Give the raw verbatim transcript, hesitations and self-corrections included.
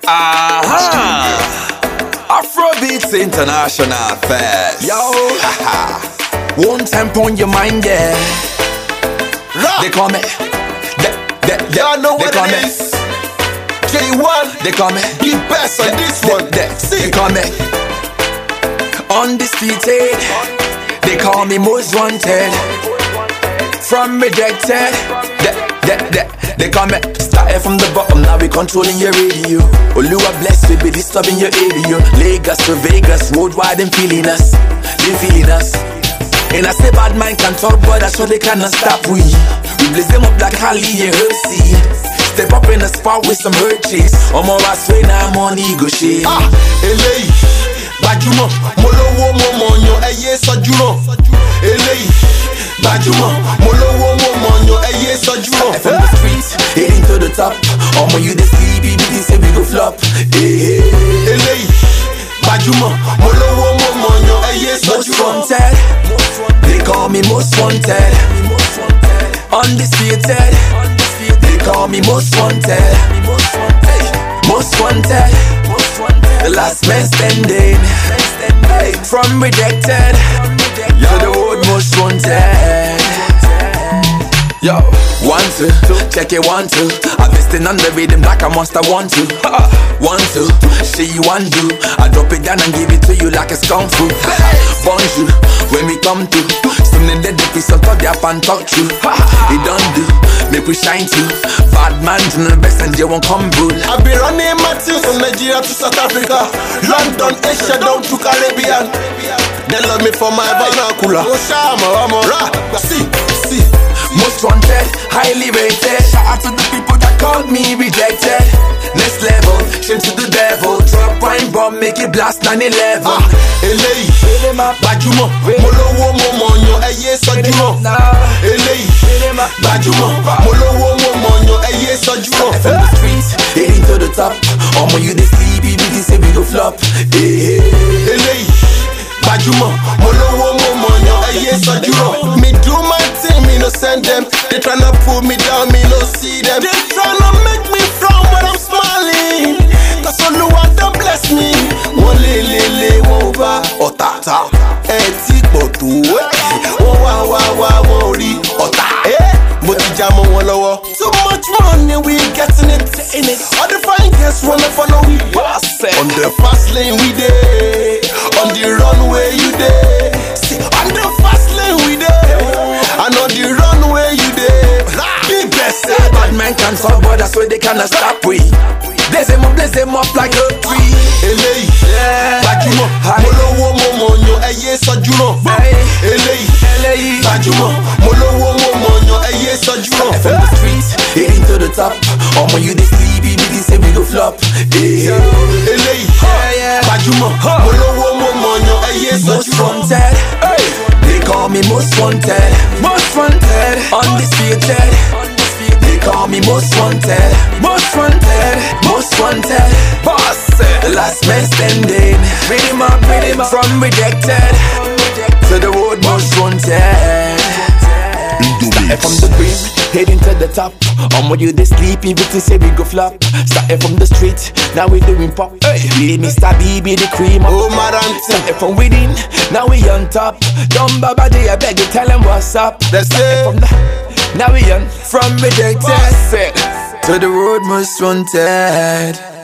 Aha! Afrobeats International Fest. Yo, haha. One tempo on your mind, yeah. Rap. They call me. They, they, they, Y'all know they what call it me. is. J one. They call me. The best on They, this they, one. They, See. they call me. Undisputed. They call me most wanted. From rejected. They, they, they, they call me. Started from the bottom, now we controlling your radio. Oluwa bless, we be disturbing your area. Lagos to Vegas, worldwide and feeling us. They feeling us. And I say bad mind can talk, but that's what they cannot stop we. We blaze them up like Holly and Hersey. Step up in the spot with some hurt chicks. I'm all I swear now I'm on ego shit. Ah, eléyìí gbajúmọ̀, mo lówó mo mọ̀yàn, ẹyẹ sọjúmọ̀. Eléyìí gbajúmọ̀, mo lówó mo mọ̀yàn, ẹyẹ sọjúmọ̀. From the streets, heading to the top. Omo you the sleepy, bitty say we go flop. Hey, hey. Eléyìí gbajúmọ̀, mo lówó mo mọ̀yàn, ẹyẹ Most sọjúmọ̀. wanted, they call me most wanted. Undisputed, they call me most wanted. Hey, most wanted, the last man standing. Hey, from rejected to the world most wanted. Yo, one, two, check it, one, two. I'm listing on the rhythm like a monster, one, two. One, two, see you one, do. I drop it down and give it to you like it's kung fu. Bonjour, when we come through. Sooner than the piece of talk, up and talk true. It don't do, make we shine too. Bad man to the best and they won't come good. I be running my things from Nigeria to South Africa, London, Asia, down to Caribbean. They love me for my vernacular. Oh, Shama, Rama, Ra, see, see. Most wanted, highly rated. Shout out to the people that called me rejected. Next level, shame to the devil. Drop wine bomb, make it blast nine eleven. Ah, eléyìí gbajúmọ̀, mo lówó mo mọ̀yàn, ẹyẹ sọjúmọ̀. Eléyìí gbajúmọ̀, mo lówó mo mọ̀yàn, ẹyẹ sọjúmọ̀. From the streets, heading to the top. Omo you the sleepy, bitty say we go flop. Hey, hey. Eléyìí gbajúmọ̀, mo lówó mo mọ̀yàn, ẹyẹ sọjúmọ̀. Me do my thing, me no send them. They tryna pull me down, me no see them. They tryna make me frown when I'm smiling. Cause Oluwa don bless me. Wọ́n lé lé lé wọ́n bá ọ̀tá ta. Ẹ ti pọ̀ tó ẹ̀. Wọ́n wá wá wá wọ́n rí ọ̀tá. Mo ti já mọ́ wọn lọ́wọ́. Too much money, we getting it. All the fine girls wanna follow we. On the fast lane we dey. On the runway you dey. See, on the fast lane we dey. And on the runway you dey. Big best. Bad man can talk, but that's why they cannot stop we. Blaze them up, blaze them up like a tree. Eléyìí gbajúmọ̀, mo lówó mo mọ̀yàn, ẹyẹ sọjúmọ̀. Eléyìí gbajúmọ̀, mo lówó mo mọ̀yàn, ẹyẹ sọjúmọ̀. From the streets, heading to the top. Omo you the sleepy, bitty say we go flop. Hey, Eléyìí gbajúmọ̀, mo lówó mo mọ̀yàn, ẹyẹ most sọjúmọ̀. wanted, they call me most wanted. Most wanted, undisputed. They call me most wanted. Most wanted, most wanted. Boss, the last man standing. Pretty much, pretty much. From rejected to the world most wanted. Started from the brim, heading to the top. Omo you the sleepy, bitty say we go flop. Started from the street, now we doing pop. Hey, Mister B B the cream. Oh, madam. Started from within, now we on top. Dumb Baba J, I beg you tell them what's up. That's Started it. from the, now we on from rejected to the road most wanted.